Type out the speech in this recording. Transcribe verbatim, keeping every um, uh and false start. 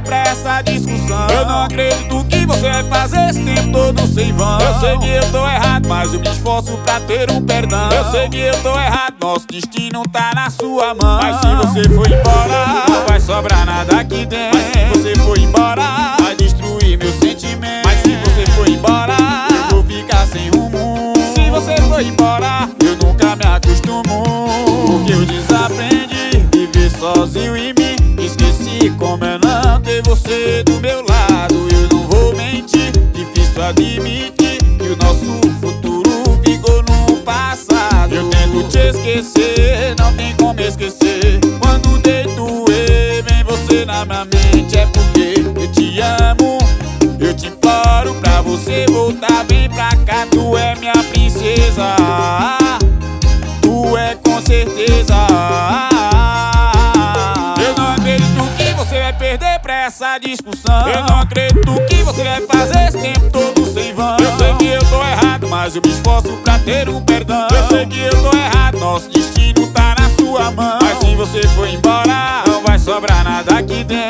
pra essa discussão. Eu não acredito que você vai fazer esse tempo todo sem vão. Eu sei que eu tô errado, mas eu me esforço pra ter um perdão. Eu sei que eu tô errado, nosso destino tá na sua mão. Mas se você for embora, não vai sobrar nada aqui dentro. Mas se você for embora, vai destruir meu sentimento. Mas se você for embora, eu vou ficar sem rumo. Se você for embora, eu nunca me acostumo. Porque eu desaprendi viver sozinho e me esqueci como é não ter você do meu lado. Eu não vou mentir, difícil admitir que o nosso futuro ficou no passado. Eu tento te esquecer, não tem como esquecer. Quando deito e vem você na minha mente, é porque eu te amo. Eu te imploro pra você voltar bem pra cá. Tu é minha princesa, tu é com certeza. Eu não acredito que você vai perder pra essa discussão. Eu não acredito que você vai fazer esse tempo todo sem vão. Eu sei que eu tô errado, mas eu me esforço pra ter um perdão. Eu sei que eu tô errado, nosso destino tá na sua mão. Mas se você for embora, não vai sobrar nada aqui dentro.